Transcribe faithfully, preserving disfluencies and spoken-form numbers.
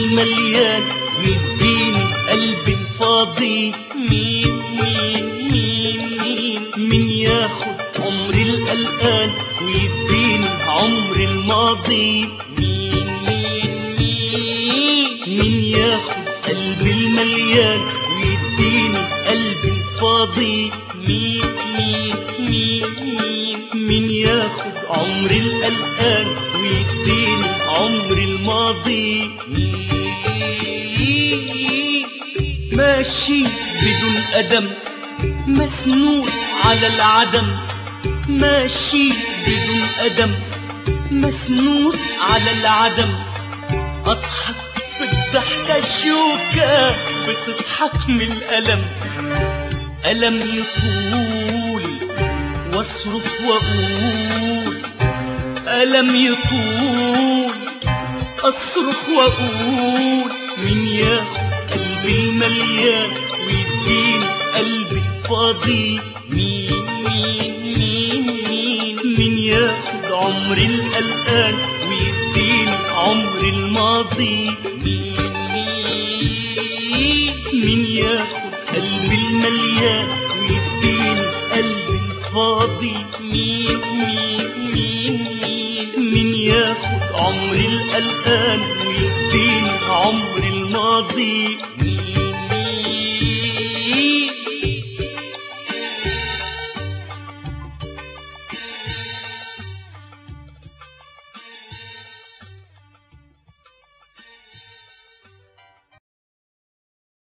المليان ويديني قلبي الفاضي. مين مين مين مين مين ياخد عمري القلقان ويديني عمري الماضي. مين مين مين مين ياخد قلبي المليان ويديني قلبي الفاضي. مين مين مين مين مين ياخد عمري القلقان ويديني عمري الماضي. ماشي بدون قدم مسنود على العدم. ماشي بدون قدم مسنود على العدم. اضحك في الضحكة شوكة بتضحك من الألم. ألم يطول واصرخ واقول. ألم يطول اصرخ واقول. مين ياخد قلبي المليان ويديني قلبي الفاضي. مين مين مين مين مين ياخد عمري القلقان ويديني عمري الماضي. مين مين مين ياخد قلبي المليان ويديني قلبي الفاضي. مين مين مين مين مين ياخد عمري القلقان ويديني عمري الماضي.